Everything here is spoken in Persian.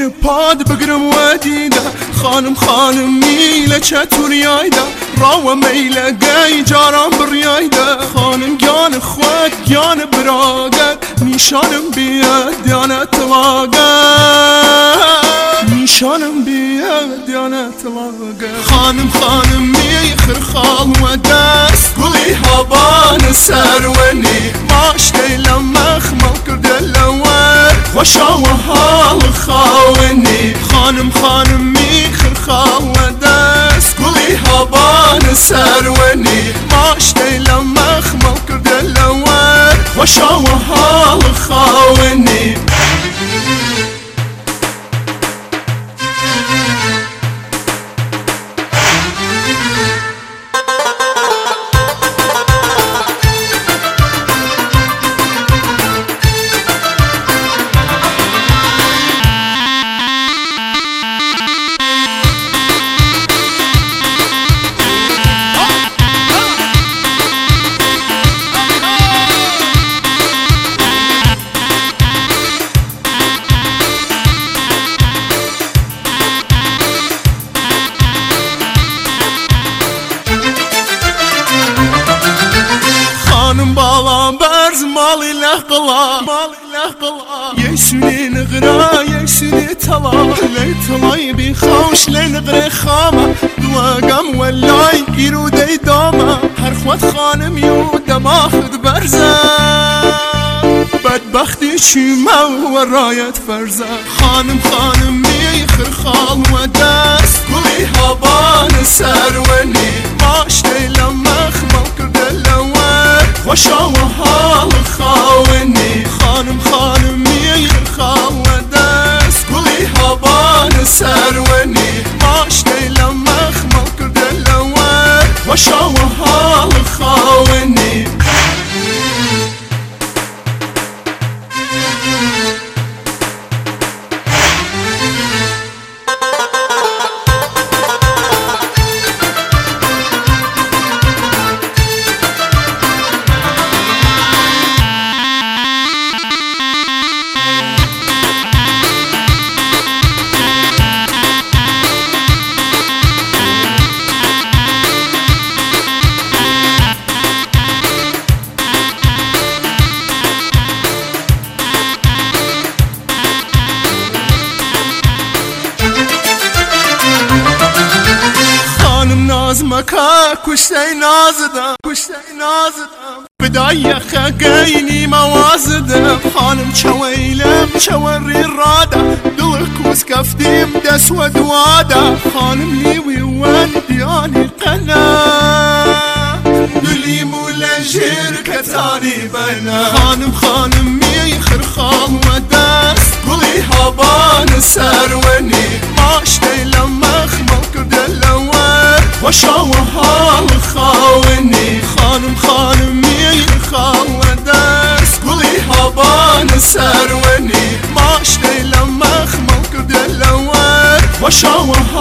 زیر پاد بگرم ودیده خانم میله چطور یایده راو میله گی جارم بریایده خانم گیان خود گیان براگد نیشانم بیاد دیانت لاگد نیشانم بیاد دیانت لاگد خانم میخر خال و دست گلی هبان سرونی ماش دیلم مخمل کرده لور خوشا و حال خاونی خانم میخر خال و دست گلی هبان سرونی ماش دیلم مخمل کرده لور خوشا و حال خاونی بالا برز مالي لقلا يسني نغرا يسني طلا ليطلعي بخوش لنغري خامة دواقم ولاي يرودي دوما هرخوات خانم يودا ماخد برزا بدبختي شما وراية فرزا خانم ميخر خال ودست كلي هبان سروني ماشتي لما خمال كردلوان خوشا و حال خاونی خانم میخر خال و دست گلی هبان سرونی ماش دیلم مخمل کرده لور خوشا و حال خاونی مكا كشتي نازدم بداية خاقيني موازدم خانم شويلم شوري الرادة دلك وسكفتيم دس ودوادة خانم لي ويوان دياني قنا دلي مولا جير كتاني بنا خانم ميخر خال ودس قولي هبان سروني ماشتي لما خمال كردلوان خوشا و حال خاونی خانم میخر خال و دست گلی هبان سرونی ماش دیلم مخمل کرده لور خوشا و